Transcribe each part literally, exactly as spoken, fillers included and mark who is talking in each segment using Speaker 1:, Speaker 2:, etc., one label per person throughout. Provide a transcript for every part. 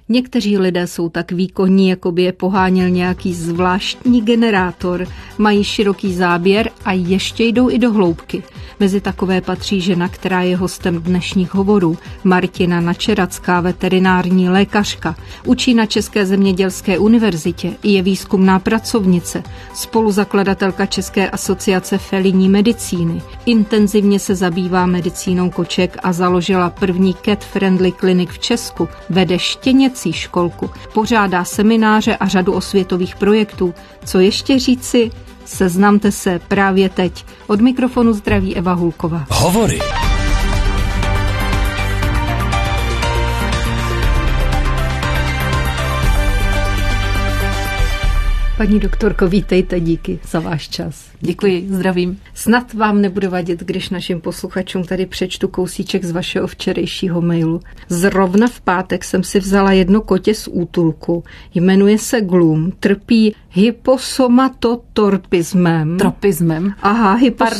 Speaker 1: Někteří lidé jsou tak výkonní, jako by je poháněl nějaký zvláštní generátor, mají široký záběr a ještě jdou i do hloubky. Mezi takové patří žena, která je hostem dnešních hovorů, Martina Načeracká, veterinární lékařka. Učí na České zemědělské univerzitě, je výzkumná pracovnice, spoluzakladatelka České asociace felinní medicíny. Intenzivně se zabývá medicínou koček a založila první cat-friendly klinik v Česku, vede štěněcí školku, pořádá semináře a řadu osvětových projektů. Co ještě říci? Seznamte se právě teď. Od mikrofonu zdraví Eva Hulková.
Speaker 2: Hovory.
Speaker 1: Paní doktorko, vítejte, díky za váš čas.
Speaker 3: Děkuji, zdravím.
Speaker 1: Snad vám nebude vadit, když našim posluchačům tady přečtu kousíček z vašeho včerejšího mailu. Zrovna v pátek jsem si vzala jedno kotě z útulku. Jmenuje se Gloom, trpí hyposomatotropismem.
Speaker 3: Tropismem.
Speaker 1: Aha,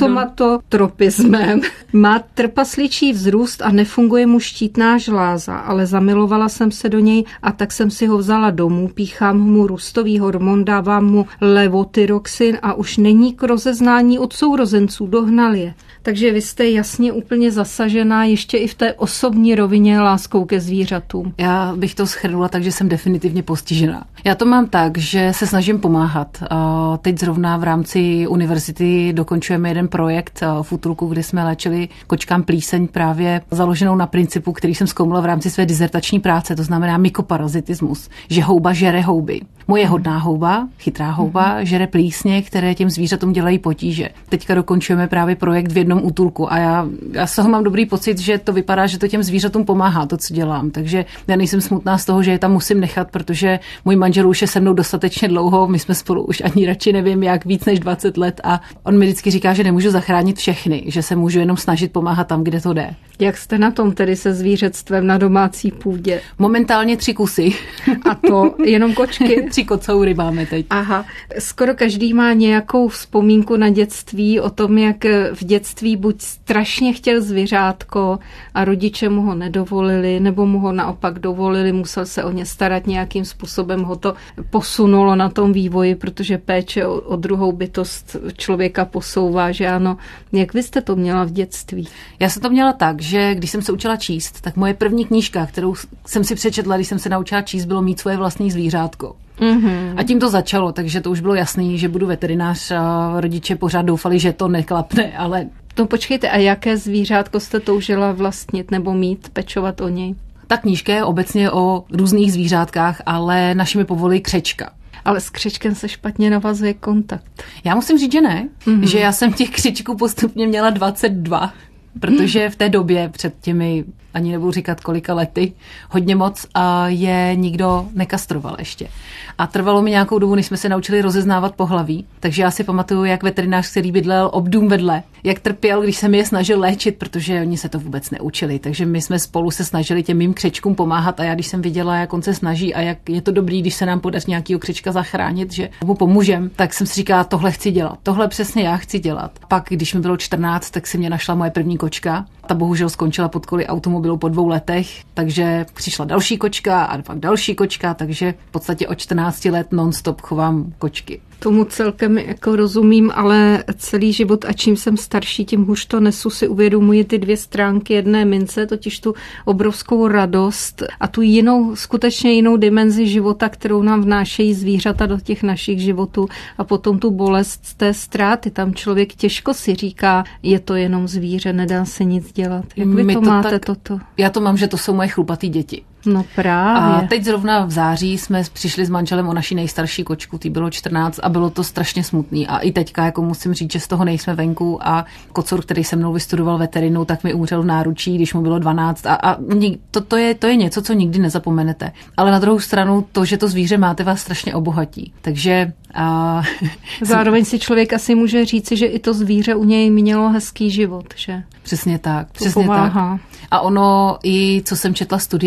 Speaker 1: hyposomatotropismem. Má trpasličí vzrůst a nefunguje mu štítná žláza, ale zamilovala jsem se do něj a tak jsem si ho vzala domů, píchám mu růstový hormon, dávám mu levotyroxin a už není k rozeznání od sourozenců, dohnal je. Takže vy jste jasně úplně zasažená ještě i v té osobní rovině láskou ke zvířatům.
Speaker 3: Já bych to shrnula tak, že jsem definitivně postižená. Já to mám tak, že se snažím pomáhat. Teď zrovna v rámci univerzity dokončujeme jeden projekt v útulku, kde jsme léčili kočkám plíseň právě založenou na principu, který jsem zkoumala v rámci své dizertační práce, to znamená mykoparazitismus, že houba žere houby. Moje hodná houba, chytrá houba, mm-hmm. žere plísně, které těm zvířatům dělají potíže. Teďka dokončujeme právě projekt v jednom útulku a já, já z toho mám dobrý pocit, že to vypadá, že to těm zvířatům pomáhá, to, co dělám. Takže já nejsem smutná z toho, že je tam musím nechat, protože můj manžel už je se mnou dostatečně dlouho, my jsme spolu už ani radši nevím, jak víc než dvacet let a on mi vždycky říká, že nemůžu zachránit všechny, že se můžu jenom snažit pomáhat tam, kde to jde.
Speaker 1: Jak jste na tom tedy se zvířectvem na domácí půdě?
Speaker 3: Momentálně tři kusy.
Speaker 1: A to jenom kočky?
Speaker 3: Tři kocoury máme teď.
Speaker 1: Aha. Skoro každý má nějakou vzpomínku na dětství o tom, jak v dětství buď strašně chtěl zvířátko a rodiče mu ho nedovolili, nebo mu ho naopak dovolili, musel se o ně starat, nějakým způsobem ho to posunulo na tom vývoji, protože péče o, o druhou bytost člověka posouvá, že ano. Jak vy jste to měla v dětství?
Speaker 3: Já jsem to měla tak, že když jsem se učila číst, tak moje první knížka, kterou jsem si přečetla, když jsem se naučila číst, bylo Mít svoje vlastní zvířátko. Mm-hmm. A tím to začalo, takže to už bylo jasný, že budu veterinář a rodiče pořád doufali, že to neklapne, ale...
Speaker 1: No počkejte, a jaké zvířátko jste toužila vlastnit nebo mít, pečovat o něj?
Speaker 3: Ta knížka je obecně o různých zvířátkách, ale naši mi povolí křečka.
Speaker 1: Ale s křečkem se špatně navazuje kontakt.
Speaker 3: Já musím říct, že ne, mm-hmm. že já jsem těch křečků postupně měla dvacet dva, protože v té době před těmi, ani nebudu říkat kolika lety, hodně moc a je nikdo nekastroval ještě. A trvalo mi nějakou dobu, než jsme se naučili rozeznávat pohlaví, takže já si pamatuju, jak veterinář, který bydlel obdům vedle, jak trpěl, když jsem je snažil léčit, protože oni se to vůbec neučili. Takže my jsme spolu se snažili těm mým křečkům pomáhat a já, když jsem viděla, jak on se snaží a jak je to dobrý, když se nám podaří nějakýho křečka zachránit, že mu pomůžem, tak jsem si říkala, tohle chci dělat. Tohle přesně já chci dělat. Pak, když mi bylo čtrnáct, tak si mě našla moje první kočka. Ta bohužel skončila pod koly automobilu po dvou letech, takže přišla další kočka a pak další kočka, takže v podstatě od čtrnácti let non-stop chovám kočky.
Speaker 1: Tomu celkem jako rozumím, ale celý život a čím jsem starší, tím hůř to nesu, si uvědomuji ty dvě stránky jedné mince, totiž tu obrovskou radost a tu jinou, skutečně jinou dimenzi života, kterou nám vnášejí zvířata do těch našich životů a potom tu bolest z té ztráty. Tam člověk těžko si říká, je to jenom zvíře, nedá se nic dělat. Jak vy
Speaker 3: My
Speaker 1: to,
Speaker 3: to
Speaker 1: máte
Speaker 3: tak,
Speaker 1: toto?
Speaker 3: Já to mám, že to jsou moje chlupatý děti.
Speaker 1: No právě.
Speaker 3: A teď zrovna v září jsme přišli s manželem o naší nejstarší kočku, tý bylo čtrnáct a bylo to strašně smutný. A i teďka jako musím říct, že z toho nejsme venku a kocour, který se mnou vystudoval veterinu, tak mi umřel v náručí, když mu bylo dvanáct a, a to, to, je, to je něco, co nikdy nezapomenete. Ale na druhou stranu to, že to zvíře máte, vás strašně obohatí. Takže a...
Speaker 1: zároveň si člověk asi může říci, že i to zvíře u něj mělo hezký život, že?
Speaker 3: Přesně tak.
Speaker 1: To
Speaker 3: Přesně
Speaker 1: pomáhá.
Speaker 3: tak. A ono i, co jsem četla studie, tak děti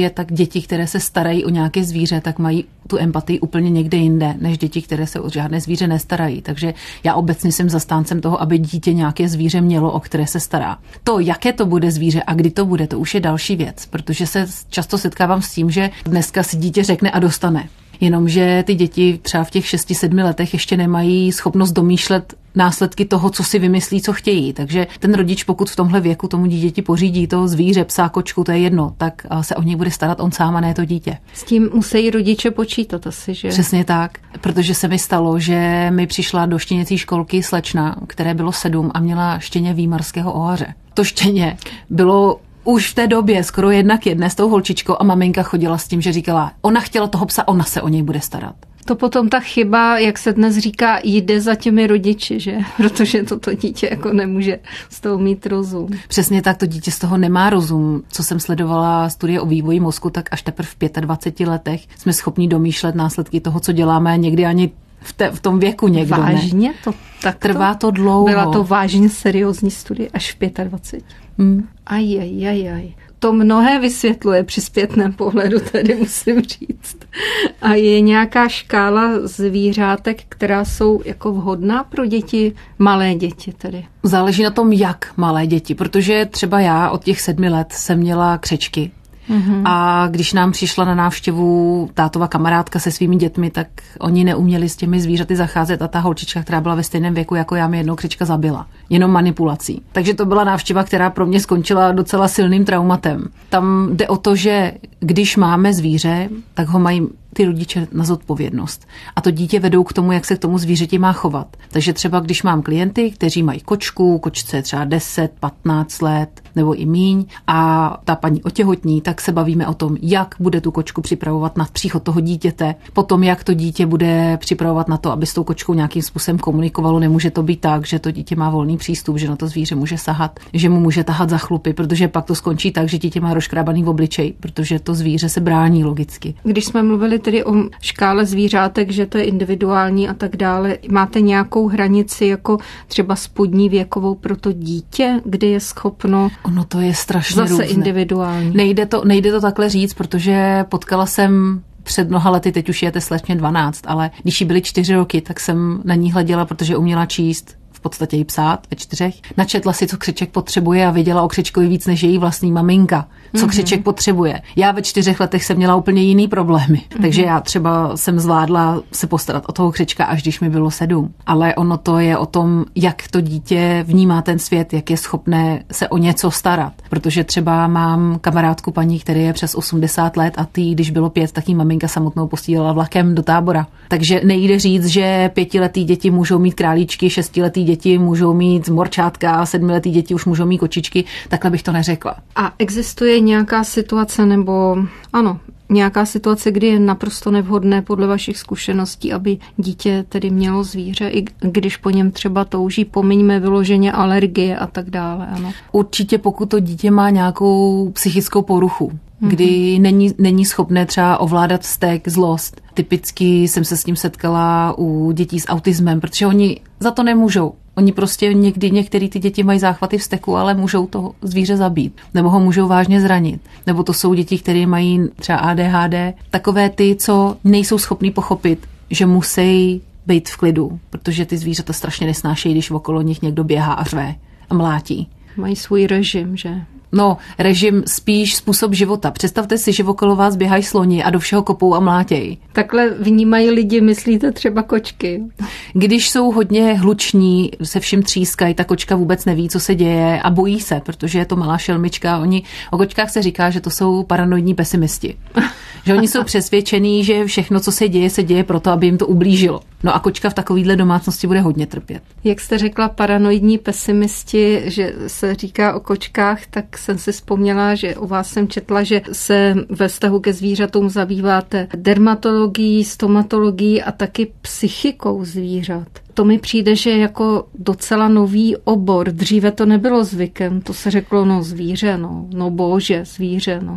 Speaker 3: děti, které se starají o nějaké zvíře, tak mají tu empatii úplně někde jinde, než děti, které se o žádné zvíře nestarají. Takže já obecně jsem zastáncem toho, aby dítě nějaké zvíře mělo, o které se stará. To, jaké to bude zvíře a kdy to bude, to už je další věc, protože se často setkávám s tím, že dneska si dítě řekne a dostane. Jenomže ty děti třeba v těch šesti sedmi letech ještě nemají schopnost domýšlet následky toho, co si vymyslí, co chtějí. Takže ten rodič, pokud v tomhle věku tomu dítěti pořídí to zvíře, psa, kočku, to je jedno, tak se o něj bude starat on sám a ne to dítě.
Speaker 1: S tím musí rodiče počítat asi, že?
Speaker 3: Přesně tak, protože se mi stalo, že mi přišla do štěněcí školky slečna, které bylo sedm a měla štěně výmarského ohaře. To štěně bylo už v té době skoro jedna k jedné s tou holčičkou a maminka chodila s tím, že říkala, ona chtěla toho psa, ona se o něj bude starat.
Speaker 1: To potom ta chyba, jak se dnes říká, jde za těmi rodiči, že? Protože toto dítě jako nemůže z toho mít rozum.
Speaker 3: Přesně tak, to dítě z toho nemá rozum. Co jsem sledovala studie o vývoji mozku, tak až teprve v dvaceti pěti letech jsme schopni domýšlet následky toho, co děláme, a někdy ani v, te, v tom věku někdo.
Speaker 1: Vážně?
Speaker 3: Ne.
Speaker 1: To, tak
Speaker 3: Trvá to dlouho.
Speaker 1: Byla to vážně seriózní studie až v dvaceti pěti.
Speaker 3: Hmm.
Speaker 1: Aj, aj, aj, aj. To mnohé vysvětluje při zpětném pohledu, tady musím říct. A je nějaká škála zvířátek, která jsou jako vhodná pro děti, malé děti tedy?
Speaker 3: Záleží na tom, jak malé děti, protože třeba já od těch sedmi let jsem měla křečky. Mm-hmm. A když nám přišla na návštěvu tátova kamarádka se svými dětmi, tak oni neuměli s těmi zvířaty zacházet a ta holčička, která byla ve stejném věku jako já, mi jednou křečka zabila. Jenom manipulací. Takže to byla návštěva, která pro mě skončila docela silným traumatem. Tam jde o to, že když máme zvíře, tak ho mají ty rodiče na zodpovědnost. A to dítě vedou k tomu, jak se k tomu zvířeti má chovat. Takže třeba když mám klienty, kteří mají kočku, kočce třeba deset, patnáct let nebo i míň a ta paní otěhotní, tak se bavíme o tom, jak bude tu kočku připravovat na příchod toho dítěte, potom jak to dítě bude připravovat na to, aby s tou kočkou nějakým způsobem komunikovalo. Nemůže to být tak, že to dítě má volný přístup, že na to zvíře může sahat, že mu může tahat za chlupy, protože pak to skončí tak, že dítě má rozkrábaný v obličej, protože to zvíře se brání logicky.
Speaker 1: Když jsme mluvili tedy o škále zvířátek, že to je individuální a tak dále, máte nějakou hranici jako třeba spodní věkovou pro to dítě, kdy je schopno?
Speaker 3: Ono to je strašně
Speaker 1: zase
Speaker 3: různé.
Speaker 1: Individuální.
Speaker 3: Nejde to, nejde to takhle říct, protože potkala jsem před mnoha lety, teď už je té slečně dvanáct, ale když jí byly čtyři roky, tak jsem na ní hleděla, protože uměla číst, v podstatě jí psát ve čtyřech. Načetla si, co křeček potřebuje a věděla o křečkovi víc než její vlastní maminka. Co mm-hmm. křeček potřebuje. Já ve čtyřech letech jsem měla úplně jiný problémy. Mm-hmm. Takže já třeba jsem zvládla se postarat o toho křečka, až když mi bylo sedm. Ale ono to je o tom, jak to dítě vnímá ten svět, jak je schopné se o něco starat. Protože třeba mám kamarádku paní, který je přes osmdesát let a ty, když bylo pět, tak jí maminka samotnou posílala vlakem do Tábora. Takže nejde říct, že pětiletý děti můžou mít králíčky, šestiletý děti můžou mít morčátka, sedmiletý děti už můžou mít kočičky, takhle bych to neřekla.
Speaker 1: A existuje nějaká situace, nebo ano, nějaká situace, kdy je naprosto nevhodné podle vašich zkušeností, aby dítě tedy mělo zvíře, i když po něm třeba touží, pomiňme vyloženě alergie a tak dále, ano?
Speaker 3: Určitě, pokud to dítě má nějakou psychickou poruchu, kdy mm-hmm. není, není schopné třeba ovládat vztek, zlost. Typicky jsem se s tím setkala u dětí s autismem, protože oni za to nemůžou. Oni prostě někdy, některý ty děti mají záchvaty vzteku, ale můžou to zvíře zabít. Nebo ho můžou vážně zranit. Nebo to jsou děti, které mají třeba A D H D. Takové ty, co nejsou schopní pochopit, že musí být v klidu, protože ty zvířata strašně nesnášejí, když okolo nich někdo běhá a řve a mlátí.
Speaker 1: Mají svůj režim, že?
Speaker 3: No, režim spíš způsob života. Představte si, že okolo vás běhají sloni a do všeho kopou a mlátějí.
Speaker 1: Takhle vnímají lidi, myslíte třeba kočky?
Speaker 3: Když jsou hodně hluční, se vším třískají, ta kočka vůbec neví, co se děje a bojí se, protože je to malá šelmička. Oni, o kočkách se říká, že to jsou paranoidní pesimisti. Že oni jsou přesvědčení, že všechno, co se děje, se děje proto, aby jim to ublížilo. No a kočka v takovýhle domácnosti bude hodně trpět.
Speaker 1: Jak jste řekla, paranoidní pesimisti, že se říká o kočkách, tak jsem si vzpomněla, že u vás jsem četla, že se ve vztahu ke zvířatům zabýváte dermatologií, stomatologií a taky psychikou zvířat. To mi přijde, že je jako docela nový obor. Dříve to nebylo zvykem, to se řeklo, no zvíře, no, no bože, zvíře, no.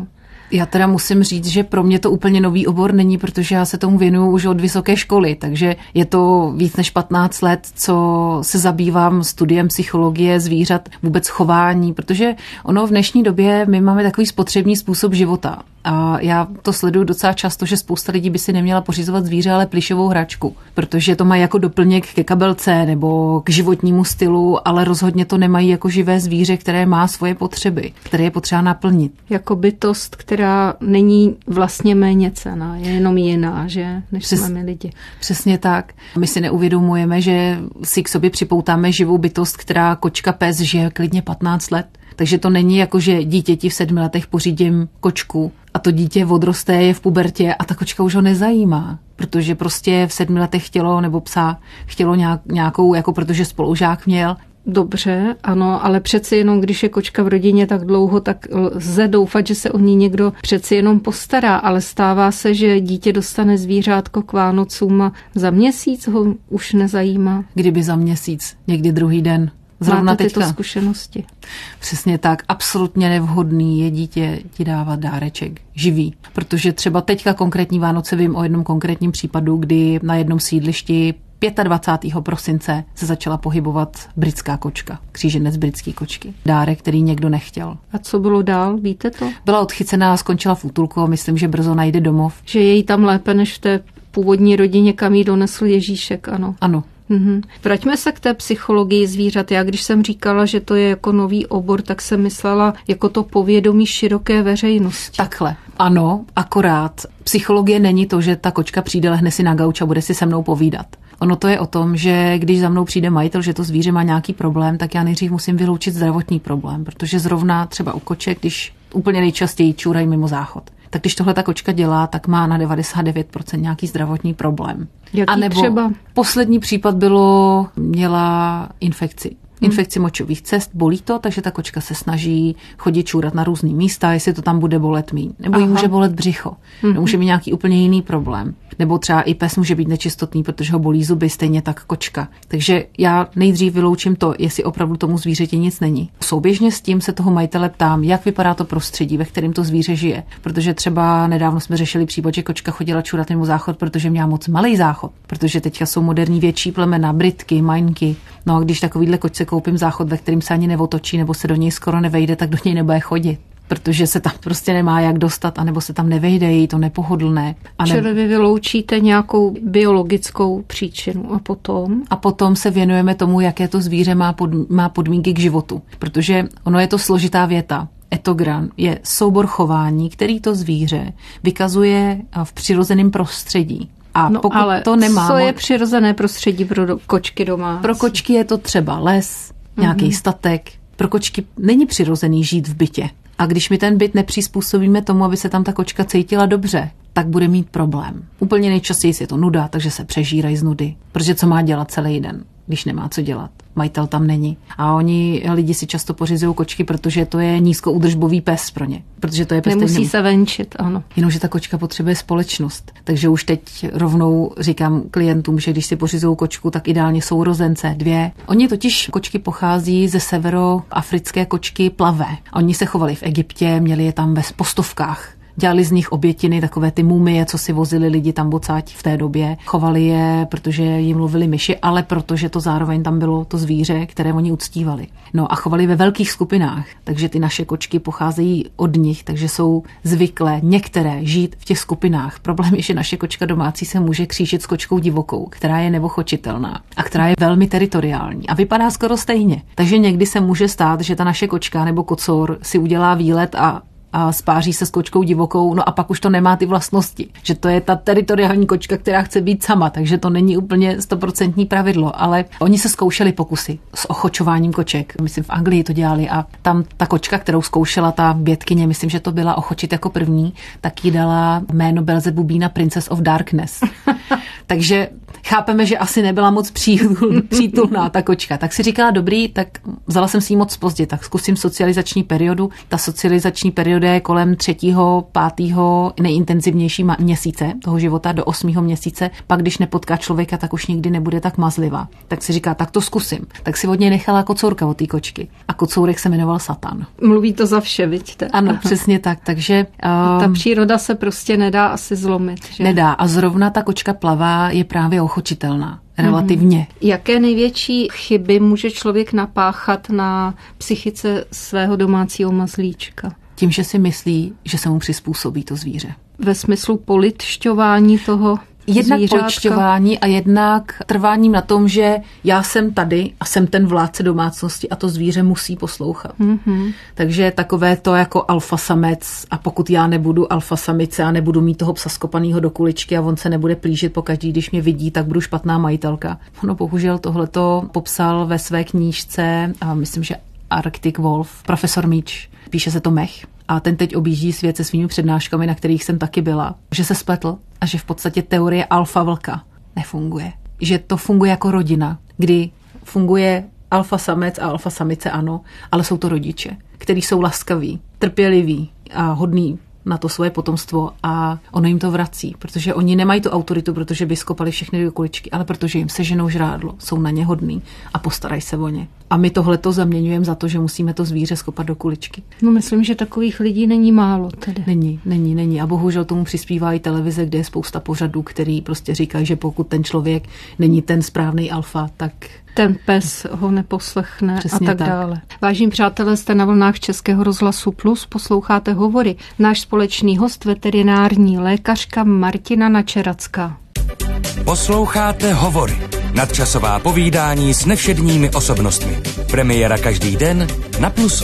Speaker 3: Já teda musím říct, že pro mě to úplně nový obor není, protože já se tomu věnuju už od vysoké školy, takže je to víc než patnáct let, co se zabývám studiem psychologie zvířat, vůbec chování, protože ono v dnešní době my máme takový spotřební způsob života. A já to sleduju docela často, že spousta lidí by si neměla pořizovat zvíře, ale plyšovou hračku, protože to mají jako doplněk ke kabelce nebo k životnímu stylu, ale rozhodně to nemají jako živé zvíře, které má svoje potřeby, které je potřeba naplnit.
Speaker 1: Jako bytost, která není vlastně méně cenná, je jenom jiná, že, než
Speaker 3: Přes,
Speaker 1: jsme my lidi.
Speaker 3: Přesně tak. My si neuvědomujeme, že si k sobě připoutáme živou bytost, která kočka pes žije klidně patnáct let. Takže to není jako, že dítěti v sedmi letech pořídím kočku a to dítě odroste, je v pubertě a ta kočka už ho nezajímá, protože prostě v sedmi letech chtělo, nebo psa chtělo nějak, nějakou, jako protože spolužák měl.
Speaker 1: Dobře, ano, ale přeci jenom, když je kočka v rodině tak dlouho, tak lze doufat, že se o ní někdo přeci jenom postará, ale stává se, že dítě dostane zvířátko k Vánocům a za měsíc ho už nezajímá.
Speaker 3: Kdyby za měsíc, někdy druhý den. Zrovna
Speaker 1: Máte
Speaker 3: teďka.
Speaker 1: tyto zkušenosti?
Speaker 3: Přesně tak. Absolutně nevhodný je dítě ti dávat dáreček živý. Protože třeba teďka konkrétní Vánoce vím o jednom konkrétním případu, kdy na jednom sídlišti dvacátého pátého prosince se začala pohybovat britská kočka, kříženec britské kočky. Dárek, který někdo nechtěl.
Speaker 1: A co bylo dál, víte to?
Speaker 3: Byla odchycená, skončila v útulku a myslím, že brzo najde domov.
Speaker 1: Že je jí tam lépe než v té původní rodině, kam jí donesl Ježíšek, ano.
Speaker 3: Ano.
Speaker 1: Mhm. Vraťme se k té psychologii zvířat. Já když jsem říkala, že to je jako nový obor, tak jsem myslela jako to povědomí široké veřejnosti.
Speaker 3: Takhle. Ano, akorát psychologie není to, že ta kočka přijde, lehne si na gauč a bude si se mnou povídat. Ono to je o tom, že když za mnou přijde majitel, že to zvíře má nějaký problém, tak já nejdřív musím vyloučit zdravotní problém, protože zrovna třeba u koček, když úplně nejčastěji čůrají mimo záchod, tak když tohle ta kočka dělá, tak má na devadesát devět procent nějaký zdravotní problém.
Speaker 1: Jaký
Speaker 3: a nebo
Speaker 1: třeba?
Speaker 3: Poslední případ bylo, měla infekci. Infekci močových cest, bolí to, takže ta kočka se snaží chodit čůrat na různý místa, jestli to tam bude bolet míň. Nebo jí může bolet břicho, mm-hmm. může mít nějaký úplně jiný problém. Nebo třeba i pes může být nečistotný, protože ho bolí zuby, stejně tak kočka. Takže já nejdřív vyloučím to, jestli opravdu tomu zvířeti nic není. Souběžně s tím se toho majitele ptám, jak vypadá to prostředí, ve kterém to zvíře žije. Protože třeba nedávno jsme řešili případ, že kočka chodila čůrat mimo záchod, protože měla moc malý záchod. Protože teďka jsou moderní větší plemena, britky, maňky. No a když takovýhle kočce koupím záchod, ve kterým se ani neotočí, nebo se do něj skoro nevejde, tak do něj nebude chodit. Protože se tam prostě nemá jak dostat, anebo se tam nevejde, je to nepohodlné. A ne...
Speaker 1: Čili vy vyloučíte nějakou biologickou příčinu a potom?
Speaker 3: A potom se věnujeme tomu, jaké to zvíře má, pod, má podmínky k životu. Protože ono je to složitá věta. Etogram je soubor chování, který to zvíře vykazuje v přirozeném prostředí. A
Speaker 1: no,
Speaker 3: pokud
Speaker 1: ale
Speaker 3: to nemá,
Speaker 1: co je přirozené prostředí pro do, kočky doma?
Speaker 3: Pro kočky je to třeba les, nějaký mm-hmm. statek. Pro kočky není přirozený žít v bytě. A když my ten byt nepřizpůsobíme tomu, aby se tam ta kočka cítila dobře, tak bude mít problém. Úplně nejčastěji je to nuda, takže se přežírají z nudy. Protože co má dělat celý den, když nemá co dělat? Majitel tam není. A oni, lidi si často pořizují kočky, protože to je nízkoúdržbový pes pro ně. Protože to je pes,
Speaker 1: nemusí
Speaker 3: stejný...
Speaker 1: se venčit, ano.
Speaker 3: Jenomže ta kočka potřebuje společnost. Takže už teď rovnou říkám klientům, že když si pořizují kočku, tak ideálně sourozence, dvě. Oni totiž, kočky pochází ze severoafrické kočky plavé. Oni se chovali v Egyptě, měli je tam ve postovkách. Dělali z nich obětiny, takové ty mumie, co si vozili lidi tam bocáť v té době. Chovali je, protože jim mluvili myši, ale protože to zároveň tam bylo to zvíře, které oni uctívali. No a chovali ve velkých skupinách, takže ty naše kočky pocházejí od nich, takže jsou zvyklé některé žít v těch skupinách. Problém je, že naše kočka domácí se může křížit s kočkou divokou, která je neochočitelná a která je velmi teritoriální a vypadá skoro stejně. Takže někdy se může stát, že ta naše kočka nebo kocour si udělá výlet a a spáří se s kočkou divokou, no a pak už to nemá ty vlastnosti. Že to je ta teritoriální kočka, která chce být sama, takže to není úplně stoprocentní pravidlo, ale oni se zkoušeli pokusy s ochočováním koček. Myslím, v Anglii to dělali a tam ta kočka, kterou zkoušela ta bětkyně, myslím, že to byla ochočit jako první, tak jí dala jméno Belzebubína Princess of Darkness. Takže chápeme, že asi nebyla moc přítulná ta kočka. Tak si říkala, dobrý, tak vzala jsem si ji moc pozdě, tak zkusím socializační periodu. Ta socializační perioda je kolem třetího, pátého nejintenzivnější měsíce toho života do osmého měsíce. Pak, když nepotká člověka, tak už nikdy nebude tak mazlivá. Tak si říká, tak to zkusím. Tak si od něj nechala kocourka od té kočky. A kocourek se jmenoval Satan.
Speaker 1: Mluví to za vše, vidíte.
Speaker 3: Ano, přesně tak. Takže
Speaker 1: uh, ta příroda se prostě nedá asi zlomit. Že?
Speaker 3: Nedá. A zrovna ta kočka plavá je právě ochočitelná. Relativně. Mm-hmm.
Speaker 1: Jaké největší chyby může člověk napáchat na psychice svého domácího mazlíčka?
Speaker 3: Tím, že si myslí, že se mu přizpůsobí to zvíře.
Speaker 1: Ve smyslu polidšťování toho
Speaker 3: Jednak
Speaker 1: zvířátka.
Speaker 3: polidšťování a jednak trváním na tom, že já jsem tady a jsem ten vládce domácnosti a to zvíře musí poslouchat. Mm-hmm. Takže takové to jako alfa samec a pokud já nebudu alfa samice a nebudu mít toho psa skopanýho do kuličky a on se nebude plížit pokaždý, když mě vidí, tak budu špatná majitelka. No bohužel tohleto popsal ve své knížce, a myslím, že Arctic Wolf, profesor Míč, píše se to Mech. A ten teď objíždí svět se svými přednáškami, na kterých jsem taky byla, že se spletl a že v podstatě teorie alfa vlka nefunguje. Že to funguje jako rodina, kdy funguje alfa samec a alfa samice, ano, ale jsou to rodiče, kteří jsou laskaví, trpěliví a hodní na to svoje potomstvo a ono jim to vrací, protože oni nemají tu autoritu, protože by skopali všechny do kuličky, ale protože jim seženou žrádlo, jsou na ně hodný a postarají se o ně. A my tohleto zaměňujeme za to, že musíme to zvíře skopat do kuličky.
Speaker 1: No myslím, že takových lidí není málo tedy.
Speaker 3: Není, není, není. A bohužel tomu přispívá i televize, kde je spousta pořadů, který prostě říkají, že pokud ten člověk není ten správný alfa, tak
Speaker 1: ten pes ho neposlechne. Přesně a tak, tak dále. Vážení přátelé, jste na vlnách Českého rozhlasu Plus, posloucháte Hovory. Náš společný host, veterinární lékařka Martina Načeracká.
Speaker 2: Posloucháte Hovory. Nadčasová povídání s nevšedními osobnostmi. Premiéra každý den na Plusu.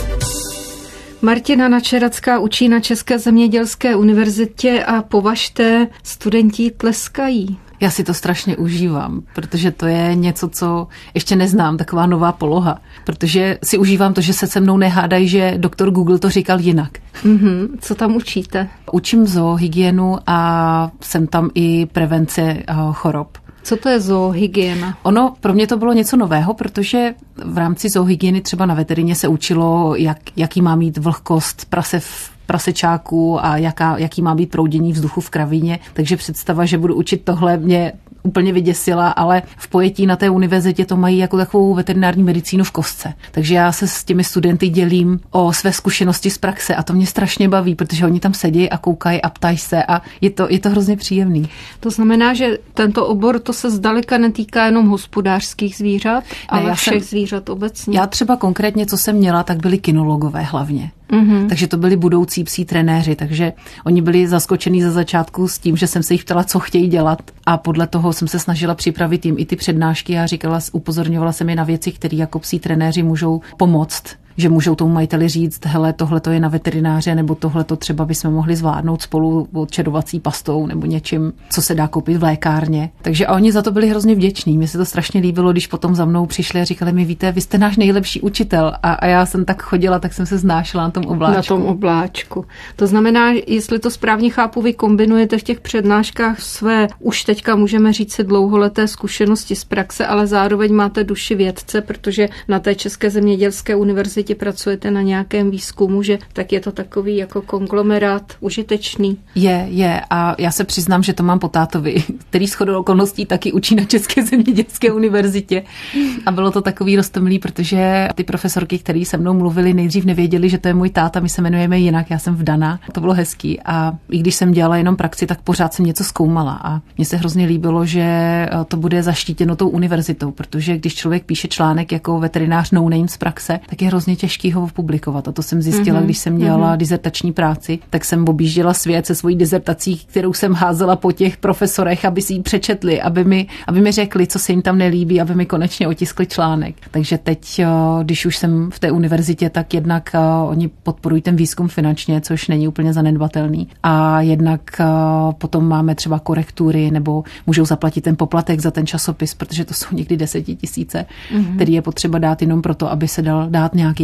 Speaker 1: Martina Načeracká učí na České zemědělské univerzitě a považte, studenti tleskají.
Speaker 3: Já si to strašně užívám, protože to je něco, co ještě neznám, taková nová poloha. Protože si užívám to, že se se mnou nehádají, že doktor Google to říkal jinak.
Speaker 1: Mm-hmm. Co tam učíte?
Speaker 3: Učím zoohygienu a jsem tam i prevence chorob.
Speaker 1: Co to je zoohygiena?
Speaker 3: Ono, pro mě to bylo něco nového, protože v rámci zoohygieny třeba na veterině se učilo, jak, jaký má mít vlhkost prase v prasečáku a jaká, jaký má být proudění vzduchu v kravíně. Takže představa, že budu učit tohle, mě úplně vyděsila, ale v pojetí na té univerzitě to mají jako takovou veterinární medicínu v kostce. Takže já se s těmi studenty dělím o své zkušenosti z praxe a to mě strašně baví, protože oni tam sedí a koukají a ptají se a je to, je to hrozně příjemný.
Speaker 1: To znamená, že tento obor to se zdaleka netýká jenom hospodářských zvířat, ale ne, všech jsem, zvířat obecně.
Speaker 3: Já třeba konkrétně, co jsem měla, tak byli kynologové hlavně. Mm-hmm. Takže to byli budoucí psí trenéři, takže oni byli zaskočení za začátku s tím, že jsem se jich ptala, co chtějí dělat a podle toho jsem se snažila připravit jim i ty přednášky a říkala, upozorňovala jsem je na věci, které jako psí trenéři můžou pomoct. Že můžou tomu majiteli říct, hele, tohle to je na veterináře, nebo tohle to třeba bychom mohli zvládnout spolu odčerovací pastou nebo něčím, co se dá koupit v lékárně. Takže a oni za to byli hrozně vděční. Mně se to strašně líbilo, když potom za mnou přišli a říkali mi, víte, vy jste náš nejlepší učitel. A, a já jsem tak chodila, tak jsem se znášela na tom obláčku.
Speaker 1: Na tom obláčku. To znamená, jestli to správně chápu, vy kombinujete v těch přednáškách své, už teďka můžeme říct si dlouholeté zkušenosti z praxe, ale zároveň máte duši vědce, protože na té České zemědělské univerzitě pracujete na nějakém výzkumu, že tak je to takový jako konglomerát užitečný.
Speaker 3: Je, je a já se přiznám, že to mám po tátovi, který shodou okolností taky učí na České zemědělské univerzitě a bylo to takový roztomilý, protože ty profesorky, které se mnou mluvili, nejdřív nevěděli, že to je můj táta, my se jmenujeme jinak, já jsem vdaná. To bylo hezký a i když jsem dělala jenom praxi, tak pořád jsem něco zkoumala a mně se hrozně líbilo, že to bude zaštítěno tou univerzitou, protože když člověk píše článek jako veterinář no name z praxe, tak je hrozně těžký ho publikovat. A to jsem zjistila, mm-hmm. když jsem dělala mm-hmm. dizertační práci, tak jsem objížděla svět se svojí dizertací, kterou jsem házela po těch profesorech, aby si ji přečetli, aby mi, aby mi řekli, co se jim tam nelíbí, aby mi konečně otiskli článek. Takže teď, když už jsem v té univerzitě, tak jednak oni podporují ten výzkum finančně, což není úplně zanedbatelný. A jednak potom máme třeba korektury nebo můžou zaplatit ten poplatek za ten časopis, protože to jsou někdy desetitisíce, mm-hmm. který je potřeba dát jenom proto, aby se dal dát nějaký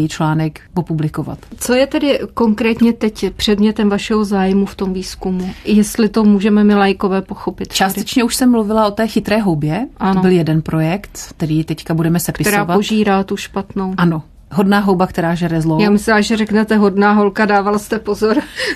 Speaker 3: chtějí článek opublikovat.
Speaker 1: Co je tedy konkrétně teď předmětem vašeho zájmu v tom výzkumu? Jestli to můžeme my laikové pochopit.
Speaker 3: Částečně tady. Už jsem mluvila o té chytré houbě. Ano. To byl jeden projekt, který teďka budeme sepisovat.
Speaker 1: Která požírá tu špatnou.
Speaker 3: Ano. Hodná houba, která žere zlou.
Speaker 1: Já myslela, že řeknete hodná holka, dávala jste pozor.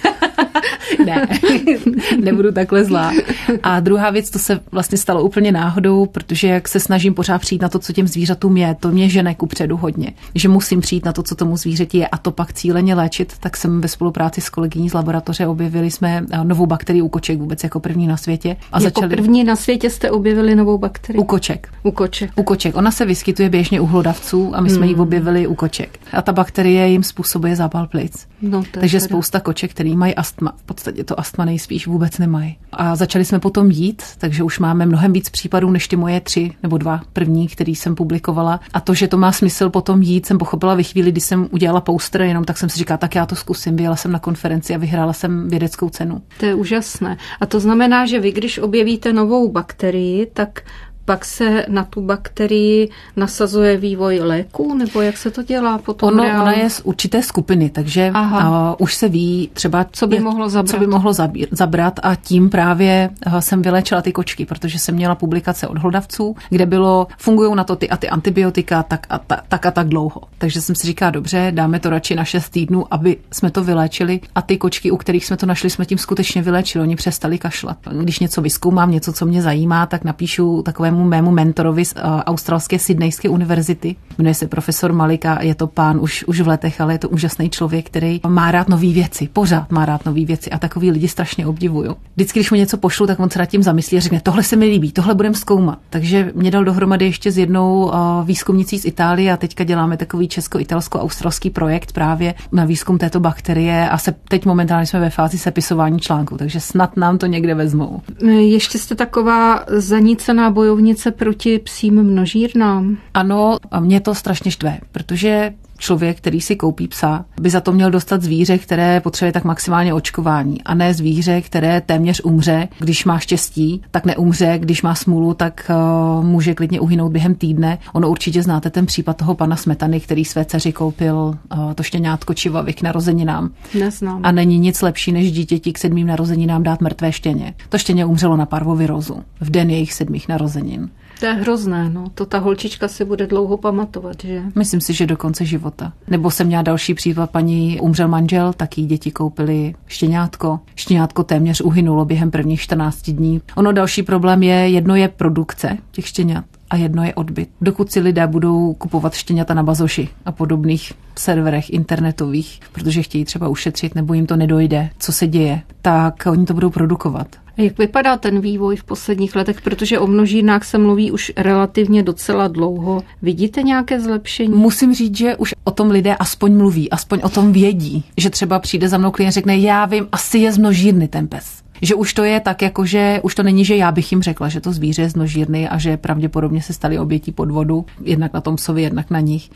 Speaker 3: Ne, nebudu takhle zlá. A druhá věc, to se vlastně stalo úplně náhodou, protože jak se snažím pořád přijít na to, co těm zvířatům je, to mě žene kupředu hodně. Že musím přijít na to, co tomu zvířeti je a to pak cíleně léčit, tak jsem ve spolupráci s kolegyní z laboratoře objevili jsme novou bakterii u koček vůbec jako první na světě.
Speaker 1: A jako začali... první na světě jste objevili novou bakterii?
Speaker 3: U koček.
Speaker 1: U koček.
Speaker 3: U koček. Ona se vyskytuje běžně u hlodavců a my jsme hmm. ji objevili u koček. A ta bakterie jim způsobuje zápal plic.
Speaker 1: No,
Speaker 3: takže teda. Spousta koček, který mají astma, v podstatě to astma nejspíš vůbec nemají. A začali jsme potom jít, takže už máme mnohem víc případů než ty moje tři nebo dva první, který jsem publikovala. A to, že to má smysl potom jít, jsem pochopila ve chvíli, kdy jsem udělala poster, jenom tak jsem si říkala, tak já to zkusím. Vyjela jsem na konferenci a vyhrála jsem vědeckou cenu.
Speaker 1: To je úžasné. A to znamená, že vy, když objevíte novou bakterii, tak pak se na tu bakterii nasazuje vývoj léku, nebo jak se to dělá potom?
Speaker 3: Ono, ona je z určité skupiny, takže a, už se ví třeba,
Speaker 1: co by mohlo zabrat.
Speaker 3: Co by mohlo zabír, zabrat a tím právě jsem vyléčila ty kočky, protože jsem měla publikace od hlodavců, kde bylo, fungují na to ty a ty antibiotika tak a, ta, tak a tak dlouho. Takže jsem si říkala, dobře, dáme to radši na šest týdnů, aby jsme to vyléčili a ty kočky, u kterých jsme to našli, jsme tím skutečně vyléčili. Oni přestali kašlat. Když něco vyzkoumám, něco, co mě zajímá, tak napíšu takovému mému mentorovi z uh, australské Sydneyské univerzity. Jmenuje se profesor Malika, je to pán už, už v letech, ale je to úžasný člověk, který má rád nový věci, pořád má rád nový věci a takový lidi strašně obdivuju. Vždycky, když mu něco pošlu, tak on se nad tím zamyslí a řekne, tohle se mi líbí, tohle budem zkoumat. Takže mě dal dohromady ještě s jednou uh, výzkumnicí z Itálie a teďka děláme takový česko-italsko-australský projekt právě na výzkum této bakterie a se, teď momentálně jsme ve fázi sepisování článku, takže snad nám to někde vezmou.
Speaker 1: Ještě jste taková zanícená bojovnice proti psím množírnám?
Speaker 3: Ano, a mě to strašně štve, protože člověk, který si koupí psa, by za to měl dostat zvíře, které potřebuje tak maximálně očkování a ne zvíře, které téměř umře. Když má štěstí, tak neumře, když má smůlu, tak uh, může klidně uhynout během týdne. Ono určitě znáte ten případ toho pana Smetany, který své dceři koupil uh, to štěňátko čivavy k narozeninám.
Speaker 1: Neznám.
Speaker 3: A není nic lepší, než dítěti k sedmým narozeninám dát mrtvé štěně. To štěně umřelo na parvovirózu v den jejich sedmých narozenin.
Speaker 1: To je hrozné, no. To ta holčička si bude dlouho pamatovat, že?
Speaker 3: Myslím si, že do konce života. Nebo jsem měla další případ, paní umřel manžel, tak jí děti koupili štěňátko. Štěňátko téměř uhynulo během prvních čtrnácti dní. Ono další problém je, jedno je produkce těch štěňat a jedno je odbyt. Dokud si lidé budou kupovat štěňata na Bazoši a podobných serverech internetových, protože chtějí třeba ušetřit nebo jim to nedojde, co se děje, tak oni to budou produkovat.
Speaker 1: Jak vypadá ten vývoj v posledních letech, protože o množírnách se mluví už relativně docela dlouho. Vidíte nějaké zlepšení?
Speaker 3: Musím říct, že už o tom lidé aspoň mluví, aspoň o tom vědí, že třeba přijde za mnou klient, řekne, já vím, asi je z množírny ten pes. Že už to je tak, jako že už to není, že já bych jim řekla, že to zvíře je z množírny a že pravděpodobně se stali obětí podvodu, jednak na tom psovi, jednak na nich.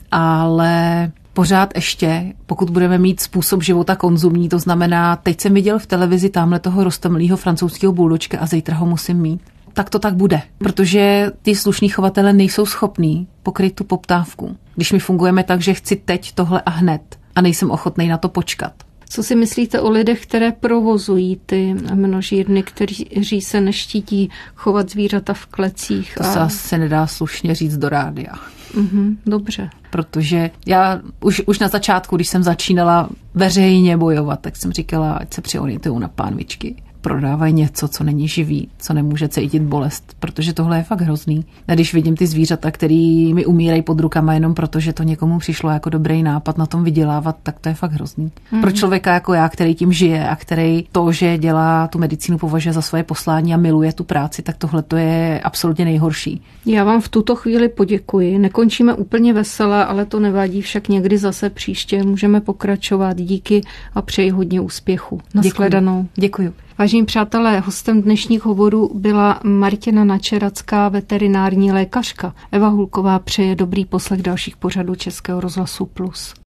Speaker 3: Ale pořád ještě, pokud budeme mít způsob života konzumní, to znamená, teď jsem viděl v televizi tamhle toho roztomilého francouzského buldočka a zítra ho musím mít. Tak to tak bude, protože ty slušní chovatele nejsou schopní pokryt tu poptávku. Když my fungujeme tak, že chci teď tohle a hned a nejsem ochotný na to počkat.
Speaker 1: Co si myslíte o lidech, které provozují ty množírny, kteří se neštítí chovat zvířata v klecích?
Speaker 3: To a... se asi nedá slušně říct do rádia.
Speaker 1: Mm-hmm, dobře.
Speaker 3: Protože já už, už na začátku, když jsem začínala veřejně bojovat, tak jsem říkala, ať se přiorientují na pánvičky. Prodávají něco, co není živý, co nemůže cítit bolest, protože tohle je fakt hrozný. A když vidím ty zvířata, který mi umírají pod rukama jenom proto, že to někomu přišlo jako dobrý nápad na tom vydělávat, tak to je fakt hrozný. Mm-hmm. Pro člověka jako já, který tím žije a který to, že dělá tu medicínu, považuje za svoje poslání a miluje tu práci, tak tohle to je absolutně nejhorší. Já
Speaker 1: vám v tuto chvíli poděkuji. Nekončíme úplně veselé, ale to nevadí, však někdy zase příště můžeme pokračovat. Díky a přeji hodně úspěchu. Nashledanou.
Speaker 3: Děkuju.
Speaker 1: Vážení přátelé, hostem dnešních hovorů byla Martina Načeracká, veterinární lékařka. Eva Hulková přeje dobrý poslech dalších pořadů Českého rozhlasu Plus.